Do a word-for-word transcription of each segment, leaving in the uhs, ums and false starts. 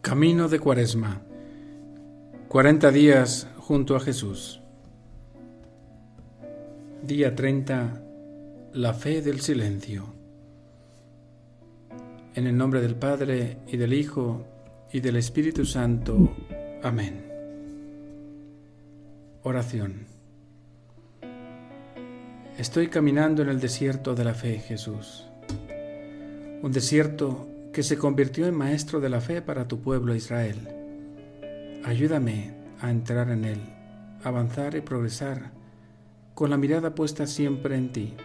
Camino de Cuaresma. Cuarenta días junto a Jesús. Día treinta. La fe del silencio. En el nombre del Padre, y del Hijo, y del Espíritu Santo. Amén. Oración. Estoy caminando en el desierto de la fe, Jesús. Un desierto que se convirtió en maestro de la fe para tu pueblo Israel. Ayúdame a entrar en él, avanzar y progresar, con la mirada puesta siempre en ti.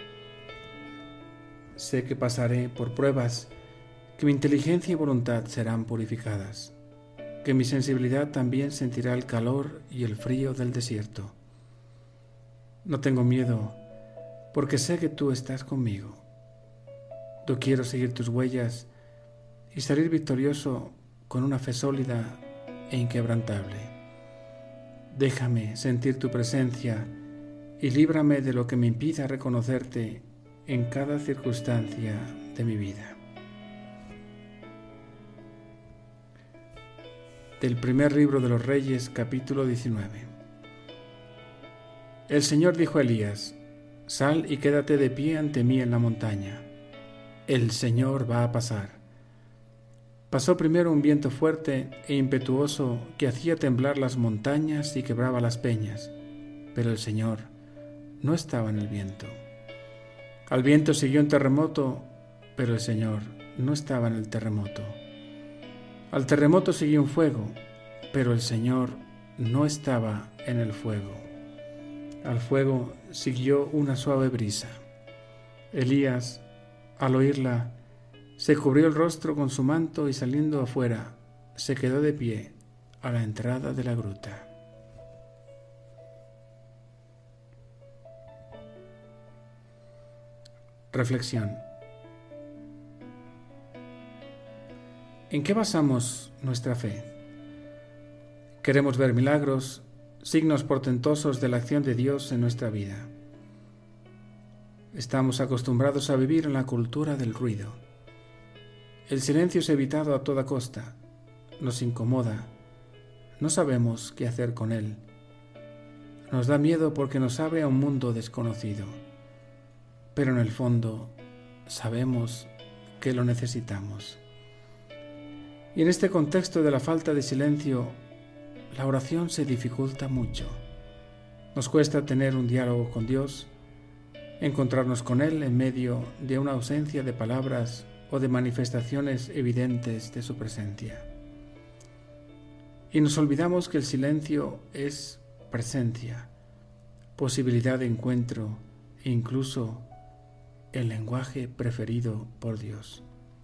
Sé que pasaré por pruebas, que mi inteligencia y voluntad serán purificadas, que mi sensibilidad también sentirá el calor y el frío del desierto. No tengo miedo, porque sé que tú estás conmigo. Yo quiero seguir tus huellas y salir victorioso con una fe sólida e inquebrantable. Déjame sentir tu presencia y líbrame de lo que me impida reconocerte en cada circunstancia de mi vida. Del primer libro de los Reyes, capítulo diecinueve. El Señor dijo a Elías: Sal y quédate de pie ante mí en la montaña. El Señor va a pasar. Pasó primero un viento fuerte e impetuoso que hacía temblar las montañas y quebraba las peñas, pero el Señor no estaba en el viento. Al viento siguió un terremoto, pero el Señor no estaba en el terremoto. Al terremoto siguió un fuego, pero el Señor no estaba en el fuego. Al fuego siguió una suave brisa. Elías, al oírla, se cubrió el rostro con su manto y saliendo afuera, se quedó de pie a la entrada de la gruta. Reflexión. ¿En qué basamos nuestra fe? Queremos ver milagros, signos portentosos de la acción de Dios en nuestra vida. Estamos acostumbrados a vivir en la cultura del ruido. El silencio es evitado a toda costa, nos incomoda, no sabemos qué hacer con él. Nos da miedo porque nos abre a un mundo desconocido, pero en el fondo sabemos que lo necesitamos. Y en este contexto de la falta de silencio, la oración se dificulta mucho. Nos cuesta tener un diálogo con Dios, encontrarnos con Él en medio de una ausencia de palabras o de manifestaciones evidentes de su presencia. Y nos olvidamos que el silencio es presencia, posibilidad de encuentro e incluso el lenguaje preferido por Dios.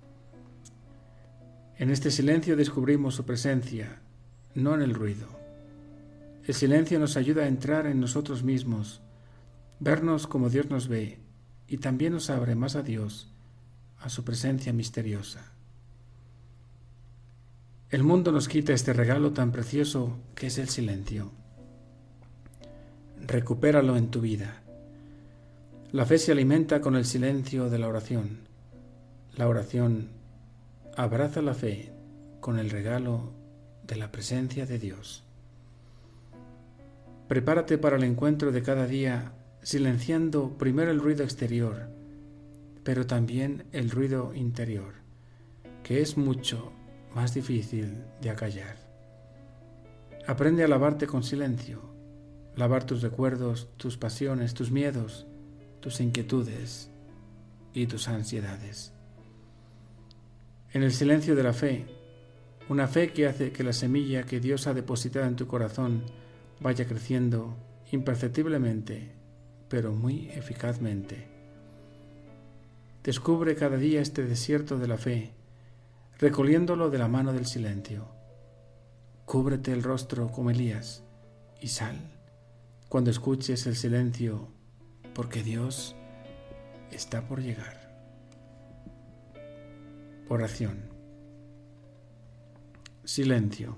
En este silencio descubrimos su presencia, no en el ruido. El silencio nos ayuda a entrar en nosotros mismos, vernos como Dios nos ve, y también nos abre más a Dios, a su presencia misteriosa. El mundo nos quita este regalo tan precioso que es el silencio. Recupéralo en tu vida. La fe se alimenta con el silencio de la oración. La oración abraza la fe con el regalo de la presencia de Dios. Prepárate para el encuentro de cada día, silenciando primero el ruido exterior, pero también el ruido interior, que es mucho más difícil de acallar. Aprende a lavarte con silencio, lavar tus recuerdos, tus pasiones, tus miedos, tus inquietudes y tus ansiedades. En el silencio de la fe, una fe que hace que la semilla que Dios ha depositado en tu corazón vaya creciendo imperceptiblemente, pero muy eficazmente. Descubre cada día este desierto de la fe, recolliéndolo de la mano del silencio. Cúbrete el rostro como Elías y sal cuando escuches el silencio, porque Dios está por llegar. Oración. Silencio.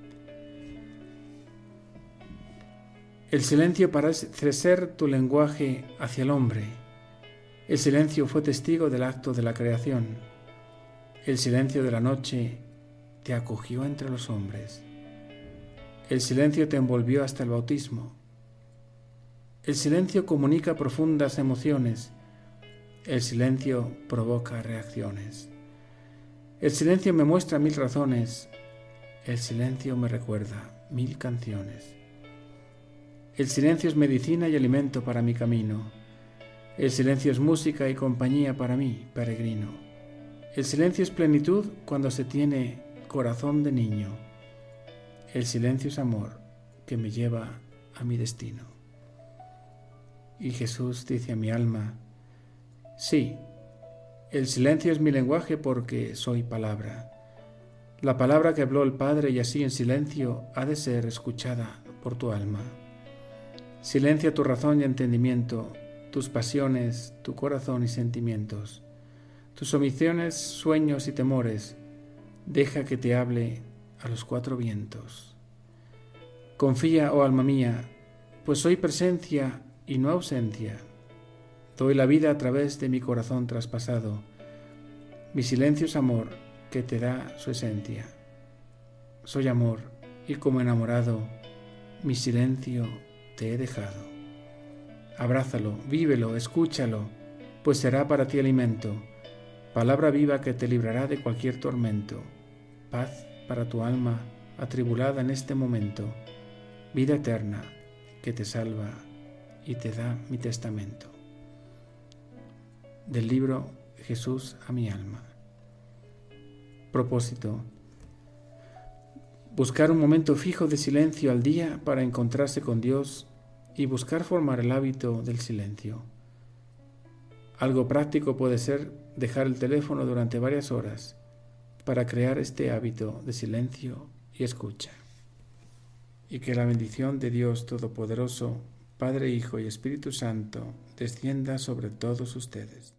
El silencio parece ser tu lenguaje hacia el hombre. El silencio fue testigo del acto de la creación. El silencio de la noche te acogió entre los hombres. El silencio te envolvió hasta el bautismo. El silencio comunica profundas emociones. El silencio provoca reacciones. El silencio me muestra mil razones. El silencio me recuerda mil canciones. El silencio es medicina y alimento para mi camino. El silencio es música y compañía para mí, peregrino. El silencio es plenitud cuando se tiene corazón de niño. El silencio es amor que me lleva a mi destino. Y Jesús dice a mi alma, sí, el silencio es mi lenguaje porque soy palabra. La palabra que habló el Padre y así en silencio ha de ser escuchada por tu alma. Silencia tu razón y entendimiento, tus pasiones, tu corazón y sentimientos, tus omisiones, sueños y temores. Deja que te hable a los cuatro vientos. Confía, oh alma mía, pues soy presencia y no ausencia. Doy la vida a través de mi corazón traspasado. Mi silencio es amor que te da su esencia. Soy amor y como enamorado, mi silencio te he dejado. Abrázalo, vívelo, escúchalo, pues será para ti alimento, palabra viva que te librará de cualquier tormento, paz para tu alma atribulada en este momento, vida eterna que te salva y te da mi testamento. Del libro Jesús a mi alma. Propósito: buscar un momento fijo de silencio al día para encontrarse con Dios y buscar formar el hábito del silencio. Algo práctico puede ser dejar el teléfono durante varias horas para crear este hábito de silencio y escucha. Y que la bendición de Dios Todopoderoso, Padre, Hijo y Espíritu Santo, descienda sobre todos ustedes.